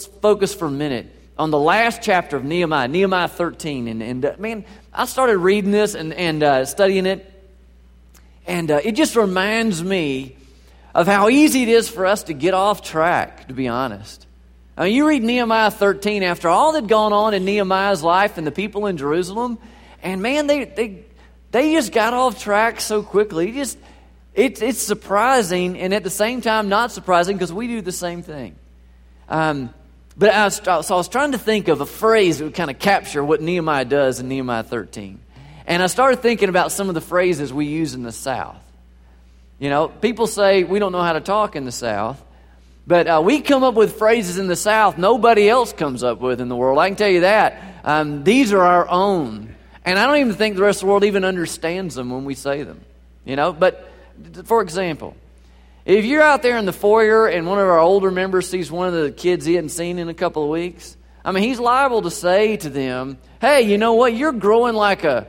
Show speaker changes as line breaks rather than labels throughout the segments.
let's focus for a minute on the last chapter of Nehemiah, Nehemiah 13. And man, I started reading this and studying it, and it just reminds me of how easy it is for us to get off track, to be honest. I mean, you read Nehemiah 13 after all that had gone on in Nehemiah's life and the people in Jerusalem, and man, they just got off track so quickly. It's surprising, and at the same time not surprising, because we do the same thing. But I was trying to think of a phrase that would kind of capture what Nehemiah does in Nehemiah 13. And I started thinking about some of the phrases we use in the South. You know, people say we don't know how to talk in the South, but we come up with phrases in the South nobody else comes up with in the world. I can tell you that. These are our own. And I don't even think the rest of the world even understands them when we say them. You know, but for example, if you're out there in the foyer and one of our older members sees one of the kids he hadn't seen in a couple of weeks, I mean, he's liable to say to them, hey, you know what, you're growing like a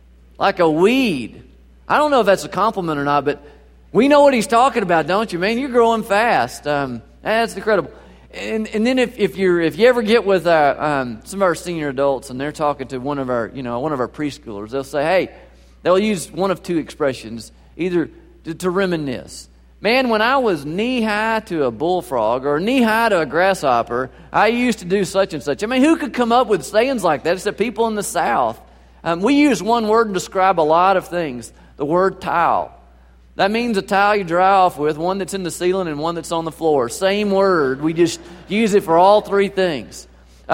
weed. I don't know if that's a compliment or not, but we know what he's talking about, don't you, man? You're growing fast. That's incredible. And then if you ever get with some of our senior adults and they're talking to one of our preschoolers, they'll say, hey, they'll use one of two expressions, either to reminisce. Man, when I was knee-high to a bullfrog or knee-high to a grasshopper, I used to do such and such. I mean, who could come up with sayings like that except people in the South? We use one word to describe a lot of things, the word tile. That means a tile you dry off with, one that's in the ceiling and one that's on the floor. Same word. We just use it for all three things.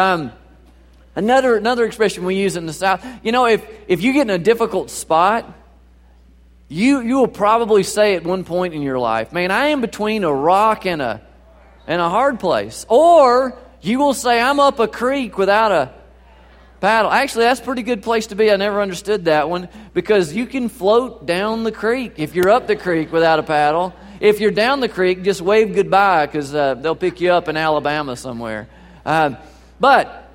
Another expression we use in the South, you know, if you get in a difficult spot, you will probably say at one point in your life, man, I am between a rock and a hard place. Or you will say, I'm up a creek without a paddle. Actually, that's a pretty good place to be. I never understood that one, because you can float down the creek if you're up the creek without a paddle. If you're down the creek, just wave goodbye, because they'll pick you up in Alabama somewhere. But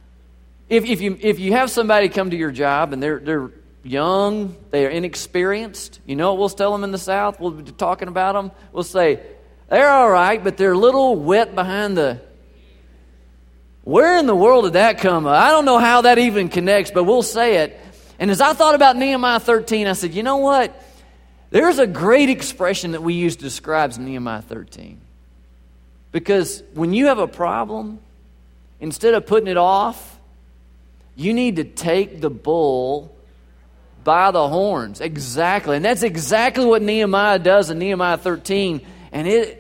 if you have somebody come to your job and they're young, they're inexperienced, you know what we'll tell them in the South? We'll be talking about them. We'll say, they're all right, but they're a little wet behind the... Where in the world did that come up? I don't know how that even connects, but we'll say it. And as I thought about Nehemiah 13, I said, you know what? There's a great expression that we use to describe Nehemiah 13. Because when you have a problem, instead of putting it off, you need to take the bull by the horns. Exactly. And that's exactly what Nehemiah does in Nehemiah 13. And it's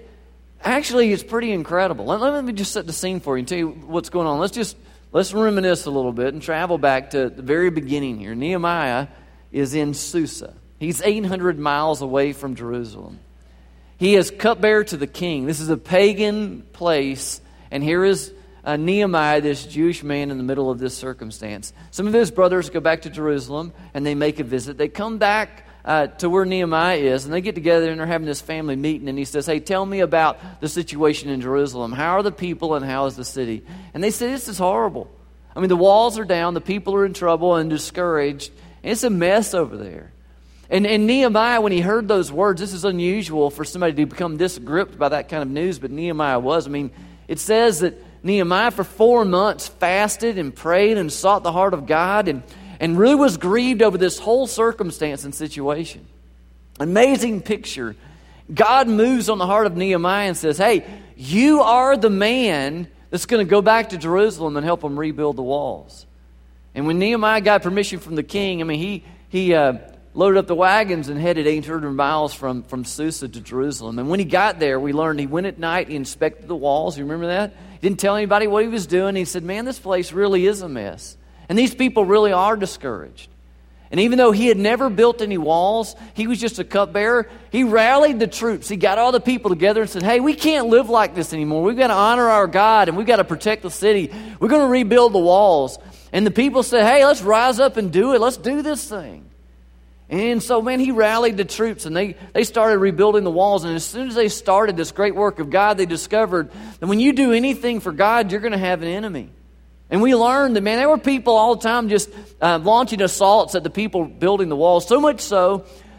pretty incredible. Let me just set the scene for you and tell you what's going on. Let's reminisce a little bit and travel back to the very beginning here. Nehemiah is in Susa. He's 800 miles away from Jerusalem. He is cupbearer to the king. This is a pagan place, and here is Nehemiah, this Jewish man, in the middle of this circumstance. Some of his brothers go back to Jerusalem, and they make a visit. They come back to where Nehemiah is, and they get together, and they're having this family meeting, and he says, hey, tell me about the situation in Jerusalem. How are the people, and how is the city? And they say, this is horrible. I mean, the walls are down, the people are in trouble and discouraged, and it's a mess over there. And Nehemiah, when he heard those words, this is unusual for somebody to become this gripped by that kind of news, but Nehemiah was. I mean, it says that Nehemiah for 4 months fasted and prayed and sought the heart of God and really was grieved over this whole circumstance and situation. Amazing picture. God moves on the heart of Nehemiah and says, hey, you are the man that's going to go back to Jerusalem and help them rebuild the walls. And when Nehemiah got permission from the king, I mean, he loaded up the wagons and headed 800 miles from Susa to Jerusalem. And when he got there, we learned he went at night, he inspected the walls. You remember that? He didn't tell anybody what he was doing. He said, man, this place really is a mess. And these people really are discouraged. And even though he had never built any walls, he was just a cupbearer, he rallied the troops. He got all the people together and said, hey, we can't live like this anymore. We've got to honor our God, and we've got to protect the city. We're going to rebuild the walls. And the people said, hey, let's rise up and do it. Let's do this thing. And so, man, he rallied the troops, and they started rebuilding the walls. And as soon as they started this great work of God, they discovered that when you do anything for God, you're going to have an enemy. And we learned that, man, there were people all the time just launching assaults at the people building the walls. So much so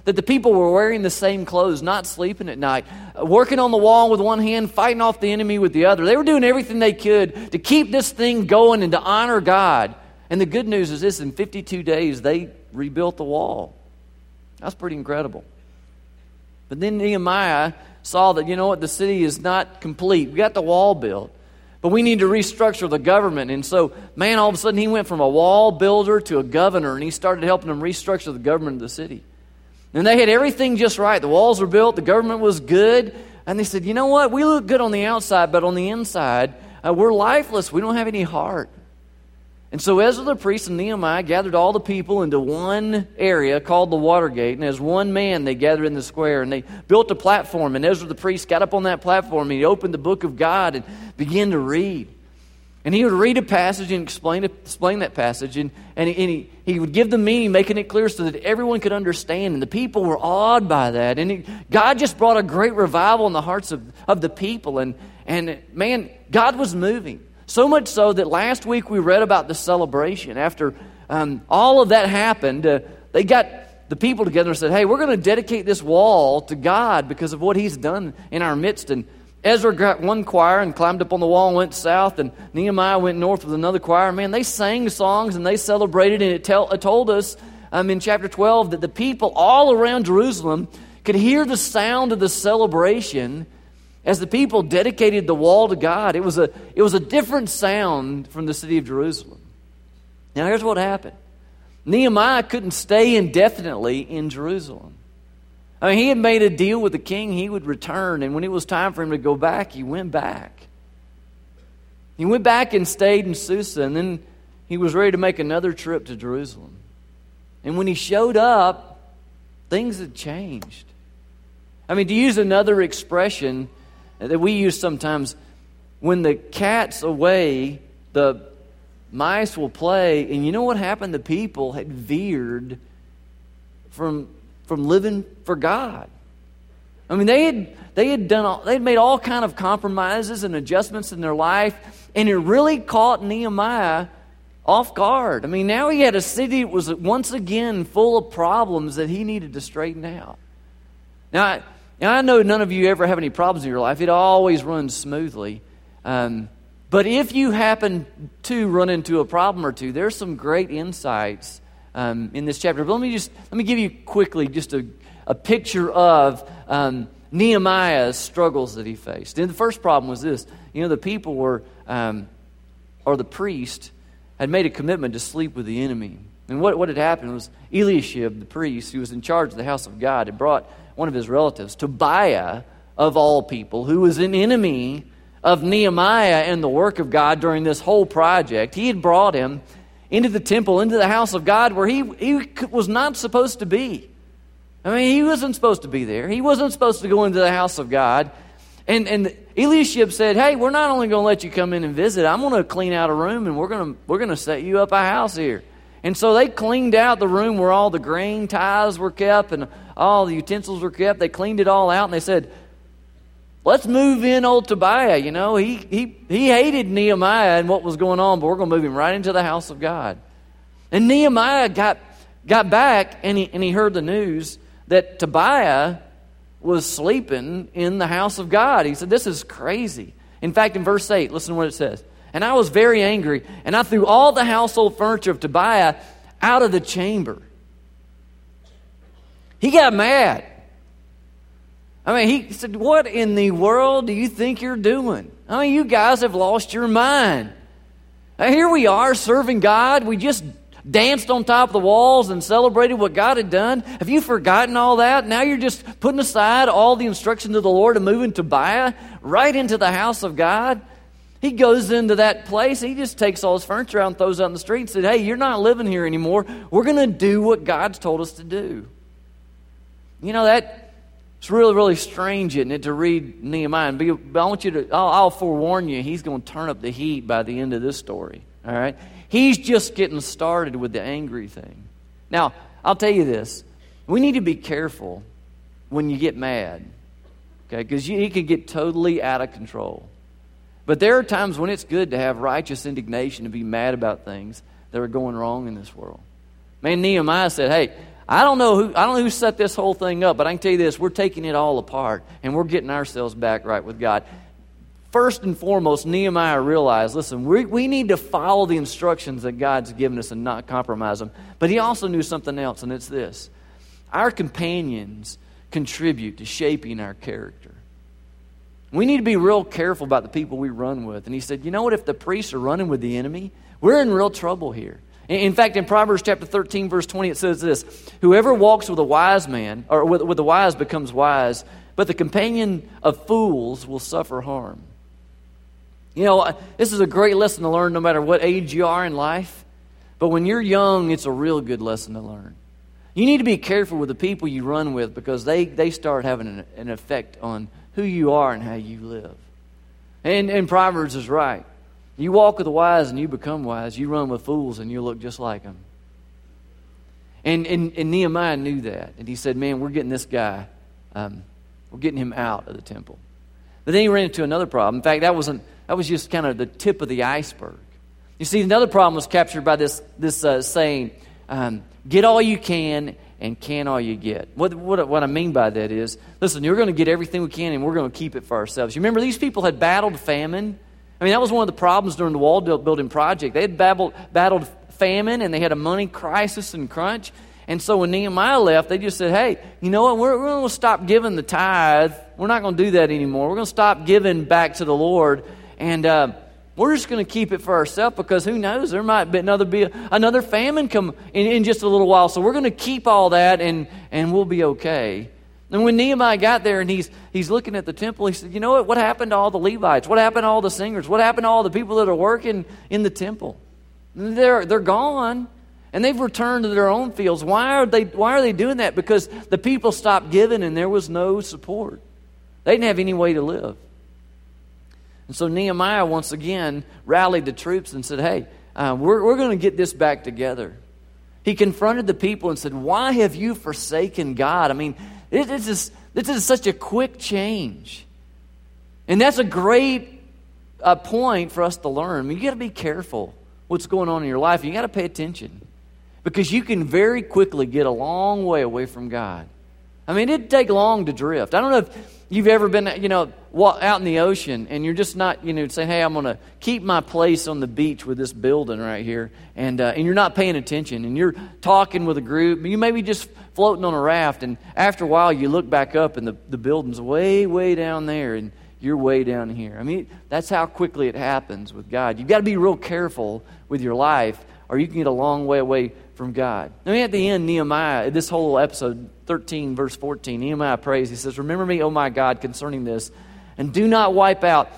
that the people were wearing the same clothes, not sleeping at night, working on the wall with one hand, fighting off the enemy with the other. They were doing everything they could to keep this thing going and to honor God. And the good news is this, in 52 days, they rebuilt the wall. That's pretty incredible. But then Nehemiah saw that, you know what, the city is not complete. We got the wall built, but we need to restructure the government. And so, man, all of a sudden he went from a wall builder to a governor, and he started helping them restructure the government of the city. And they had everything just right. The walls were built, the government was good, and they said, you know what, we look good on the outside, but on the inside, we're lifeless. We don't have any heart. And so Ezra the priest and Nehemiah gathered all the people into one area called the Watergate. And as one man, they gathered in the square. And they built a platform. And Ezra the priest got up on that platform. And he opened the book of God and began to read. And he would read a passage and explain that passage. And he would give the meaning, making it clear so that everyone could understand. And the people were awed by that. And God just brought a great revival in the hearts of the people. And man, God was moving. So much so that last week we read about the celebration. After all of that happened, they got the people together and said, hey, we're going to dedicate this wall to God because of what He's done in our midst. And Ezra got one choir and climbed up on the wall and went south, and Nehemiah went north with another choir. Man, they sang songs and they celebrated, and it told us in chapter 12 that the people all around Jerusalem could hear the sound of the celebration as the people dedicated the wall to God. It was a different sound from the city of Jerusalem. Now here's what happened. Nehemiah couldn't stay indefinitely in Jerusalem. I mean, he had made a deal with the king. He would return, and when it was time for him to go back, he went back. He went back and stayed in Susa, and then he was ready to make another trip to Jerusalem. And when he showed up, things had changed. I mean, to use another expression that we use sometimes, when the cat's away, the mice will play. And you know what happened? The people had veered from living for God. I mean, they'd made all kind of compromises and adjustments in their life, and it really caught Nehemiah off guard. I mean, now he had a city that was once again full of problems that he needed to straighten out. Now I know none of you ever have any problems in your life. It always runs smoothly. But if you happen to run into a problem or two, there's some great insights in this chapter. But let me give you quickly just a picture of Nehemiah's struggles that he faced. And the first problem was this. You know, the people were, or the priest, had made a commitment to sleep with the enemy. And what had happened was Eliashib, the priest, who was in charge of the house of God, had brought one of his relatives, Tobiah, of all people, who was an enemy of Nehemiah and the work of God during this whole project. He had brought him into the temple, into the house of God, where he was not supposed to be. I mean, he wasn't supposed to be there. He wasn't supposed to go into the house of God. And Eliashib said, hey, we're not only going to let you come in and visit, I'm going to clean out a room, and we're going to set you up a house here. And so they cleaned out the room where all the grain ties were kept and all the utensils were kept. They cleaned it all out, and they said, let's move in old Tobiah. You know, he hated Nehemiah and what was going on, but we're going to move him right into the house of God. And Nehemiah got back, and he heard the news that Tobiah was sleeping in the house of God. He said, this is crazy. In fact, in verse 8, listen to what it says. And I was very angry, and I threw all the household furniture of Tobiah out of the chamber. He got mad. I mean, he said, what in the world do you think you're doing? I mean, you guys have lost your mind. Now, here we are serving God. We just danced on top of the walls and celebrated what God had done. Have you forgotten all that? Now you're just putting aside all the instructions of the Lord and moving Tobiah right into the house of God. He goes into that place. He just takes all his furniture out and throws it out in the street and said, hey, you're not living here anymore. We're going to do what God's told us to do. You know, it's really, really strange, isn't it, to read Nehemiah. But I want you to, I'll forewarn you, he's going to turn up the heat by the end of this story. All right? He's just getting started with the angry thing. Now, I'll tell you this. We need to be careful when you get mad. Okay? Because he can get totally out of control. But there are times when it's good to have righteous indignation, to be mad about things that are going wrong in this world. Man, Nehemiah said, hey, I don't know who set this whole thing up, but I can tell you this, we're taking it all apart, and we're getting ourselves back right with God. First and foremost, Nehemiah realized, listen, we need to follow the instructions that God's given us and not compromise them. But he also knew something else, and it's this. Our companions contribute to shaping our character. We need to be real careful about the people we run with. And he said, you know what, if the priests are running with the enemy, we're in real trouble here. In fact, in Proverbs chapter 13, verse 20, it says this, whoever walks with a wise man, or with the wise becomes wise, but the companion of fools will suffer harm. You know, this is a great lesson to learn no matter what age you are in life. But when you're young, it's a real good lesson to learn. You need to be careful with the people you run with because they start having an effect on who you are and how you live. And Proverbs is right. You walk with the wise and you become wise. You run with fools and you look just like them. And Nehemiah knew that. And he said, man, we're getting this guy, we're getting him out of the temple. But then he ran into another problem. In fact, that was just kind of the tip of the iceberg. You see, another problem was captured by this saying, get all you can and all you get. What I mean by that is, listen, you're going to get everything we can and we're going to keep it for ourselves. You remember these people had battled famine. I mean, that was one of the problems during the wall building project. They had battled famine and they had a money crisis and crunch. And so when Nehemiah left, they just said, hey, you know what? We're going to stop giving the tithe. We're not going to do that anymore. We're going to stop giving back to the Lord. And we're just going to keep it for ourselves because who knows? There might be another famine come in just a little while. So we're going to keep all that and we'll be okay. And when Nehemiah got there and he's looking at the temple, he said, you know what? What happened to all the Levites? What happened to all the singers? What happened to all the people that are working in the temple? They're gone. And they've returned to their own fields. Why are they doing that? Because the people stopped giving and there was no support. They didn't have any way to live. And so Nehemiah once again rallied the troops and said, hey, we're going to get this back together. He confronted the people and said, why have you forsaken God? I mean, this is such a quick change. And that's a great point for us to learn. I mean, you got to be careful what's going on in your life. You got to pay attention because you can very quickly get a long way away from God. I mean, it didn't take long to drift. I don't know if you've ever been, out in the ocean and you're just not, saying, hey, I'm going to keep my place on the beach with this building right here. And you're not paying attention and you're talking with a group. You may be just floating on a raft. And after a while, you look back up and the building's way, way down there and you're way down here. I mean, that's how quickly it happens with God. You've got to be real careful with your life or you can get a long way away from God. I mean, at the end, Nehemiah, this whole episode, 13, verse 14, Nehemiah prays. He says, remember me, O my God, concerning this, and do not wipe out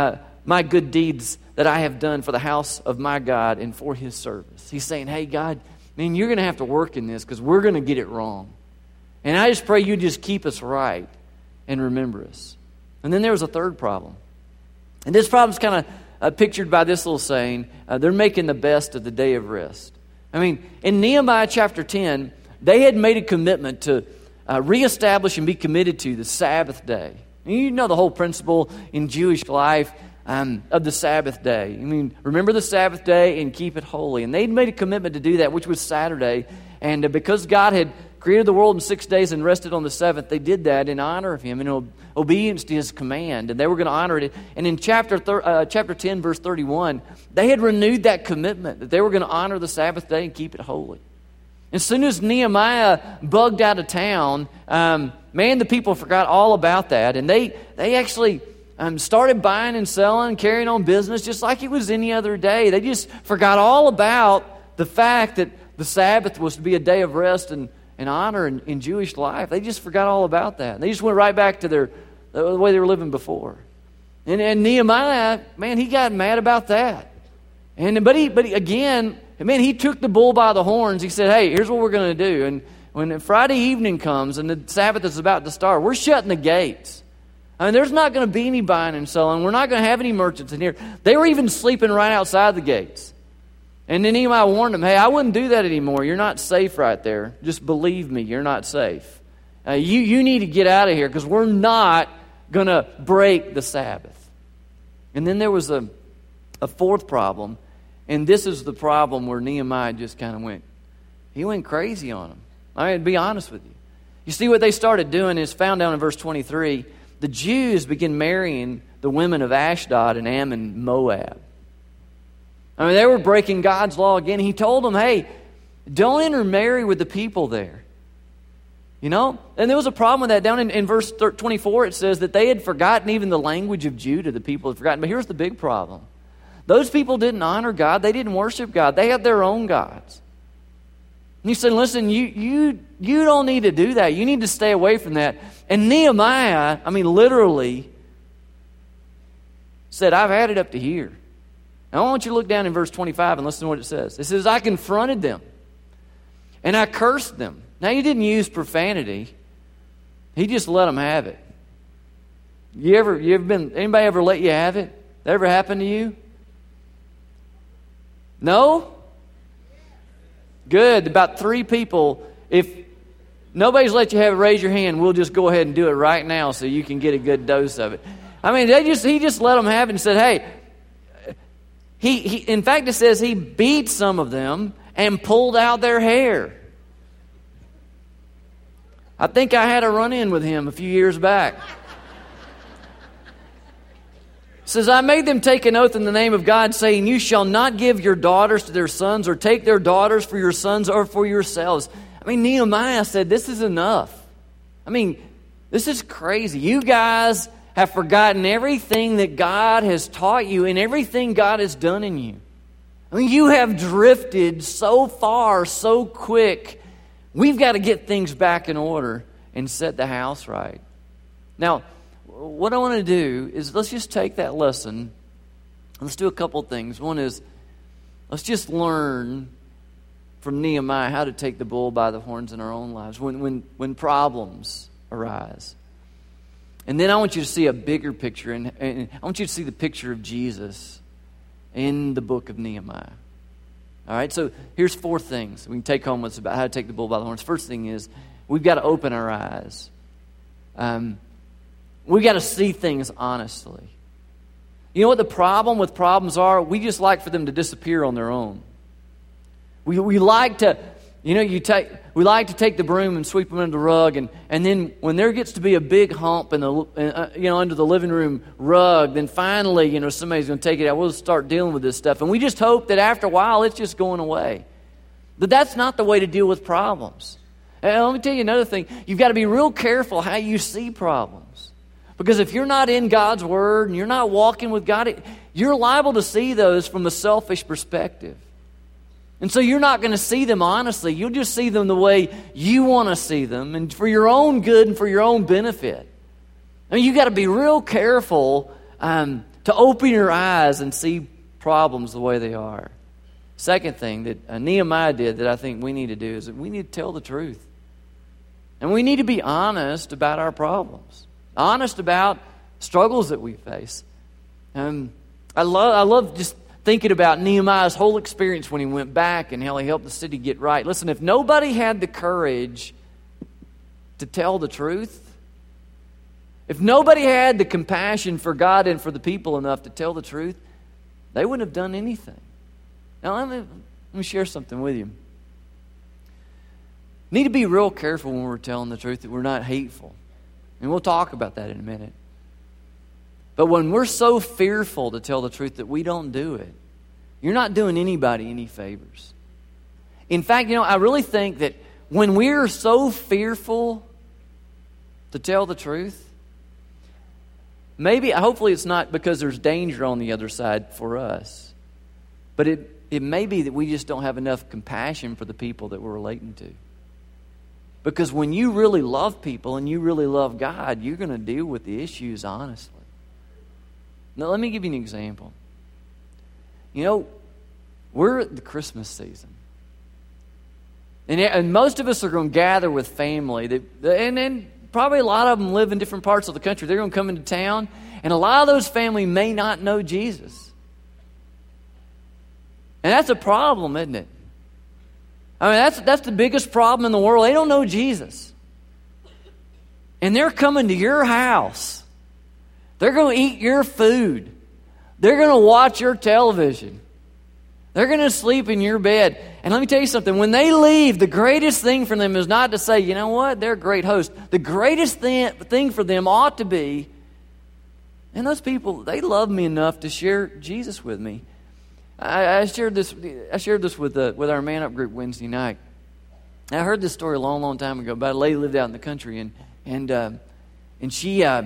my good deeds that I have done for the house of my God and for his service. He's saying, hey, God, man, you're going to have to work in this because we're going to get it wrong. And I just pray you just keep us right and remember us. And then there was a third problem. And this problem's kind of pictured by this little saying, they're making the best of the day of rest. I mean, in Nehemiah chapter 10, they had made a commitment to reestablish and be committed to the Sabbath day. And you know the whole principle in Jewish life of the Sabbath day. I mean, remember the Sabbath day and keep it holy. And they'd made a commitment to do that, which was Saturday. And because God had created the world in 6 days and rested on the seventh, they did that in honor of him, in obedience to his command. And they were going to honor it. And in chapter 10, verse 31, they had renewed that commitment that they were going to honor the Sabbath day and keep it holy. As soon as Nehemiah bugged out of town, the people forgot all about that. And they actually started buying and selling, carrying on business just like it was any other day. They just forgot all about the fact that the Sabbath was to be a day of rest and honor in Jewish life. They just forgot all about that. They just went right back to the way they were living before. And Nehemiah, man, he got mad about that. But he took the bull by the horns. He said, hey, here's what we're going to do. And when Friday evening comes and the Sabbath is about to start, we're shutting the gates. I mean, there's not going to be any buying and selling. We're not going to have any merchants in here. They were even sleeping right outside the gates. And then Nehemiah warned them, hey, I wouldn't do that anymore. You're not safe right there. Just believe me, you're not safe. You need to get out of here because we're not going to break the Sabbath. And then there was a fourth problem. And this is the problem where Nehemiah just kind of went crazy on them. I mean, to be honest with you. You see, what they started doing is found down in verse 23. The Jews began marrying the women of Ashdod and Ammon, Moab. I mean, they were breaking God's law again. He told them, hey, don't intermarry with the people there. You know? And there was a problem with that. Down in verse 24, it says that they had forgotten even the language of Judah. The people had forgotten. But here's the big problem. Those people didn't honor God. They didn't worship God. They had their own gods. And he said, listen, you don't need to do that. You need to stay away from that. And Nehemiah, I mean, literally said, I've had it up to here. Now, I want you to look down in verse 25 and listen to what it says. It says, I confronted them and I cursed them. Now, he didn't use profanity. He just let them have it. Anybody ever let you have it? That ever happened to you? No? Good. About 3 people. If nobody's let you have it, raise your hand. We'll just go ahead and do it right now so you can get a good dose of it. I mean, he just let them have it and said, hey, in fact, it says he beat some of them and pulled out their hair. I think I had a run-in with him a few years back. It says, I made them take an oath in the name of God, saying, you shall not give your daughters to their sons or take their daughters for your sons or for yourselves. I mean, Nehemiah said, this is enough. I mean, this is crazy. You guys have forgotten everything that God has taught you and everything God has done in you. I mean, you have drifted so far, so quick. We've got to get things back in order and set the house right. Now, what I want to do is let's just take that lesson. Let's do a couple things. One is, let's just learn from Nehemiah how to take the bull by the horns in our own lives when problems arise. And then I want you to see a bigger picture, and I want you to see the picture of Jesus in the book of Nehemiah. All right, so here's 4 things we can take home what's about how to take the bull by the horns. First thing is, we've got to open our eyes. We've got to see things honestly. You know what the problem with problems are? We just like for them to disappear on their own. We like to, we like to take the broom and sweep them under the rug, and then when there gets to be a big hump in the under the living room rug, then finally somebody's going to take it out. We'll start dealing with this stuff, and we just hope that after a while it's just going away. But that's not the way to deal with problems. And let me tell you another thing: you've got to be real careful how you see problems, because if you're not in God's Word and you're not walking with God, you're liable to see those from a selfish perspective. And so you're not going to see them honestly. You'll just see them the way you want to see them, and for your own good and for your own benefit. I mean, you've got to be real careful to open your eyes and see problems the way they are. Second thing that Nehemiah did that I think we need to do is that we need to tell the truth. And we need to be honest about our problems. Honest about struggles that we face. I love just thinking about Nehemiah's whole experience when he went back and how he helped the city get right. Listen, if nobody had the courage to tell the truth, if nobody had the compassion for God and for the people enough to tell the truth, they wouldn't have done anything. Now, let me share something with you. Need to be real careful when we're telling the truth that we're not hateful. And we'll talk about that in a minute. But when we're so fearful to tell the truth that we don't do it, you're not doing anybody any favors. In fact, I really think that when we're so fearful to tell the truth, hopefully it's not because there's danger on the other side for us, but it may be that we just don't have enough compassion for the people that we're relating to. Because when you really love people and you really love God, you're going to deal with the issues honestly. Now, let me give you an example. We're at the Christmas season. And most of us are going to gather with family. And then probably a lot of them live in different parts of the country. They're going to come into town. And a lot of those family may not know Jesus. And that's a problem, isn't it? I mean, that's the biggest problem in the world. They don't know Jesus. And they're coming to your house. They're going to eat your food. They're going to watch your television. They're going to sleep in your bed. And let me tell you something. When they leave, the greatest thing for them is not to say, you know what, they're a great host. The greatest thing for them ought to be, and those people, they love me enough to share Jesus with me. I shared this with our Man Up group Wednesday night. I heard this story a long, long time ago about a lady who lived out in the country, and she had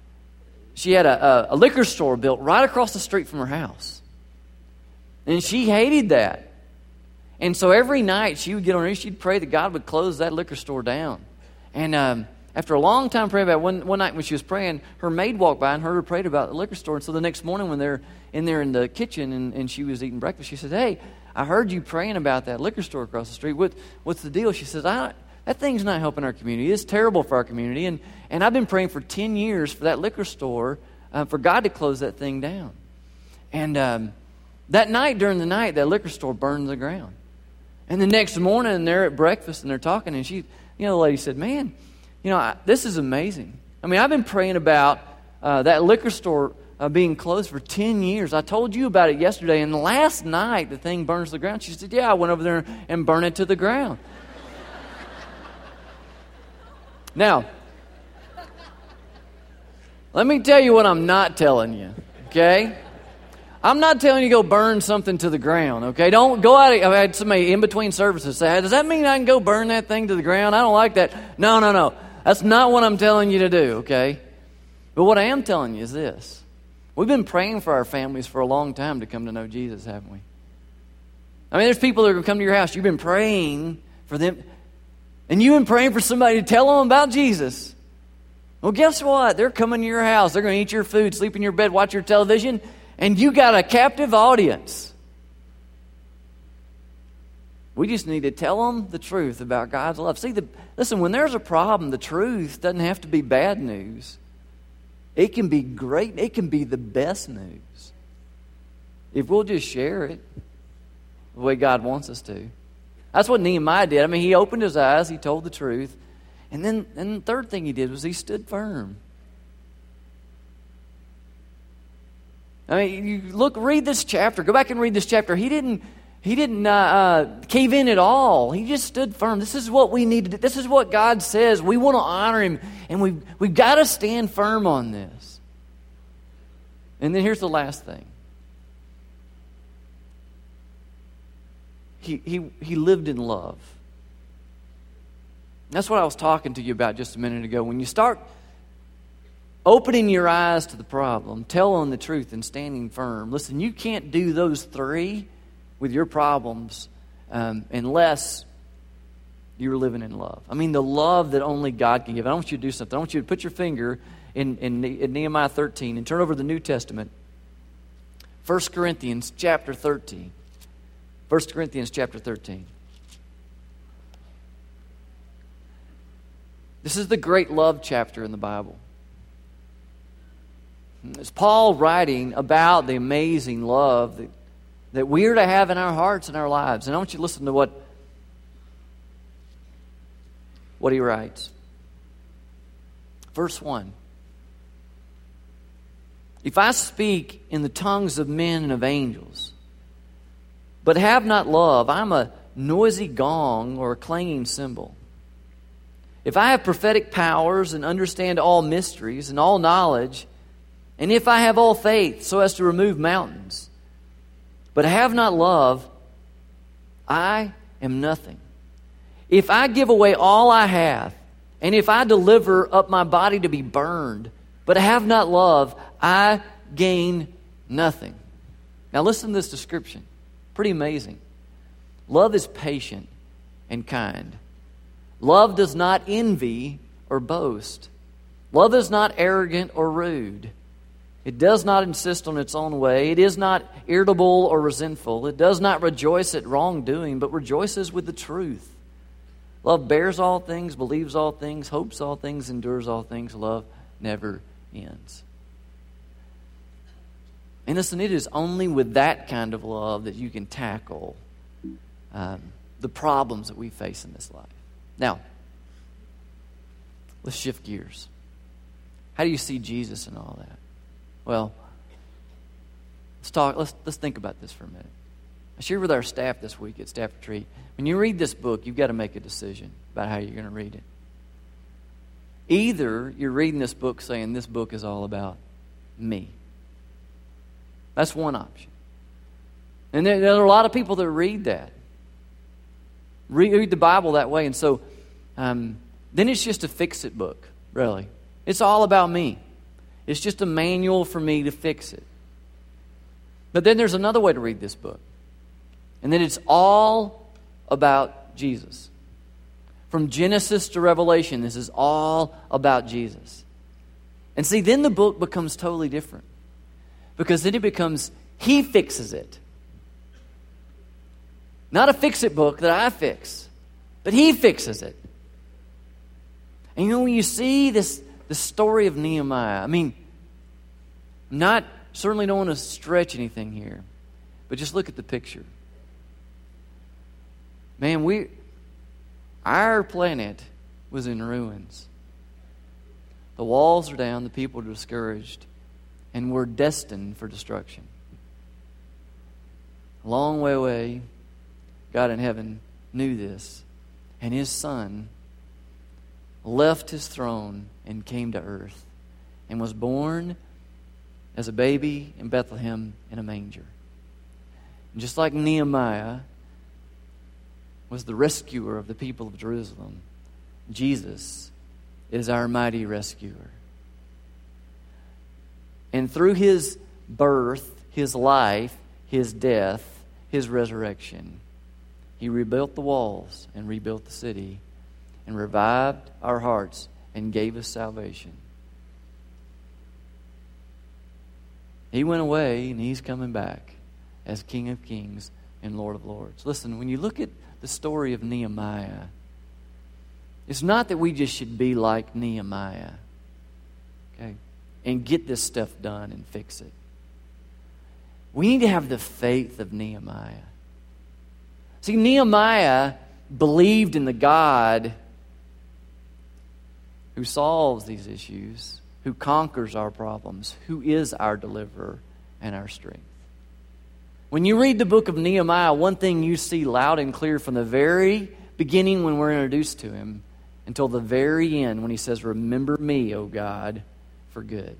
a liquor store built right across the street from her house. And she hated that. And so every night she would get on her knees, she'd pray that God would close that liquor store down. And after a long time praying about it, one night when she was praying, her maid walked by and heard her pray about the liquor store. And so the next morning when they're in there in the kitchen and she was eating breakfast, she said, hey, I heard you praying about that liquor store across the street. What's the deal? She says, that thing's not helping our community. It's terrible for our community. And I've been praying for 10 years for that liquor store, for God to close that thing down. And that night, during the night, that liquor store burned to the ground. And the next morning, they're at breakfast and they're talking, and the lady said, man, this is amazing. I mean, I've been praying about that liquor store being closed for 10 years. I told you about it yesterday, and last night the thing burns to the ground. She said, yeah, I went over there and burned it to the ground. Now, let me tell you what I'm not telling you, okay? I'm not telling you to go burn something to the ground, okay? Don't go out. I've had somebody in between services say, does that mean I can go burn that thing to the ground? I don't like that. No. That's not what I'm telling you to do, okay? But what I am telling you is this. We've been praying for our families for a long time to come to know Jesus, haven't we? I mean, there's people that are going to come to your house. You've been praying for them. And you've been praying for somebody to tell them about Jesus. Well, guess what? They're coming to your house. They're going to eat your food, sleep in your bed, watch your television. And you got a captive audience. We just need to tell them the truth about God's love. See, listen, when there's a problem, the truth doesn't have to be bad news. It can be great. It can be the best news. If we'll just share it the way God wants us to. That's what Nehemiah did. I mean, he opened his eyes. He told the truth. And then the third thing he did was he stood firm. I mean, you read this chapter. Go back and read this chapter. He didn't cave in at all. He just stood firm. This is what we need to do. This is what God says. We want to honor Him, and we've got to stand firm on this. And then here's the last thing. He lived in love. That's what I was talking to you about just a minute ago. When you start opening your eyes to the problem, telling the truth, and standing firm. Listen, you can't do those three with your problems unless you're living in love. I mean, the love that only God can give. I want you to do something. I want you to put your finger in Nehemiah 13 and turn over to the New Testament. 1 Corinthians chapter 13. 1 Corinthians chapter 13. This is the great love chapter in the Bible. It's Paul writing about the amazing love that we are to have in our hearts and our lives. And I want you to listen to what he writes. Verse 1. If I speak in the tongues of men and of angels, but have not love, I'm a noisy gong or a clanging cymbal. If I have prophetic powers and understand all mysteries and all knowledge, and if I have all faith so as to remove mountains, but have not love, I am nothing. If I give away all I have, and if I deliver up my body to be burned, but have not love, I gain nothing. Now listen to this description. Pretty amazing. Love is patient and kind. Love does not envy or boast. Love is not arrogant or rude. It does not insist on its own way. It is not irritable or resentful. It does not rejoice at wrongdoing, but rejoices with the truth. Love bears all things, believes all things, hopes all things, endures all things. Love never ends. And listen, it is only with that kind of love that you can tackle the problems that we face in this life. Now, let's shift gears. How do you see Jesus in all that? Well, let's think about this for a minute. I shared with our staff this week at Staff Retreat. When you read this book, you've got to make a decision about how you're going to read it. Either you're reading this book saying this book is all about me. That's one option. And there are a lot of people that read that. Read the Bible that way. And so then it's just a fix-it book, really. It's all about me. It's just a manual for me to fix it. But then there's another way to read this book. And then it's all about Jesus. From Genesis to Revelation, this is all about Jesus. And see, then the book becomes totally different. Because then it becomes, He fixes it. Not a fix-it book that I fix, but He fixes it. And you know, when you see the story of Nehemiah, I mean, certainly don't want to stretch anything here, but just look at the picture. Man, our planet was in ruins. The walls are down, the people are discouraged, and we're destined for destruction. A long way away, God in heaven knew this, and His Son left His throne and came to earth and was born as a baby in Bethlehem in a manger. And just like Nehemiah was the rescuer of the people of Jerusalem, Jesus is our mighty rescuer. And through His birth, His life, His death, His resurrection, He rebuilt the walls and rebuilt the city and revived our hearts and gave us salvation. He went away and He's coming back as King of Kings and Lord of Lords. Listen, when you look at the story of Nehemiah, it's not that we just should be like Nehemiah, okay, and get this stuff done and fix it. We need to have the faith of Nehemiah. See, Nehemiah believed in the God who solves these issues, who conquers our problems, who is our deliverer and our strength. When you read the book of Nehemiah, one thing you see loud and clear from the very beginning when we're introduced to him until the very end when he says, "Remember me, O God, for good."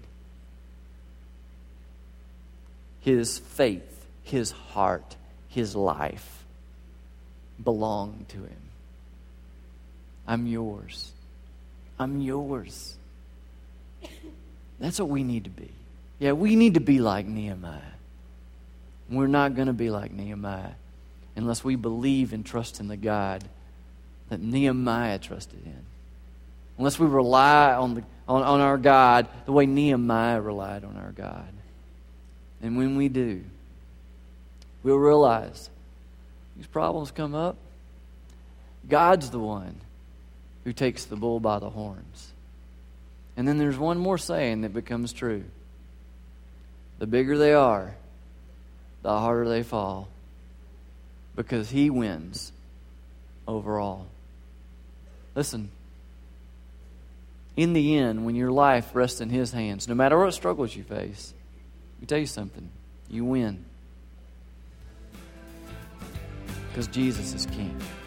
His faith, his heart, his life belong to him. I'm yours. I'm yours. That's what we need to be. Yeah, we need to be like Nehemiah. We're not going to be like Nehemiah unless we believe and trust in the God that Nehemiah trusted in. Unless we rely on our God the way Nehemiah relied on our God. And when we do, we'll realize these problems come up. God's the one who takes the bull by the horns. And then there's one more saying that becomes true. The bigger they are, the harder they fall. Because He wins overall. Listen, in the end, when your life rests in His hands, no matter what struggles you face, let me tell you something, you win. Because Jesus is King.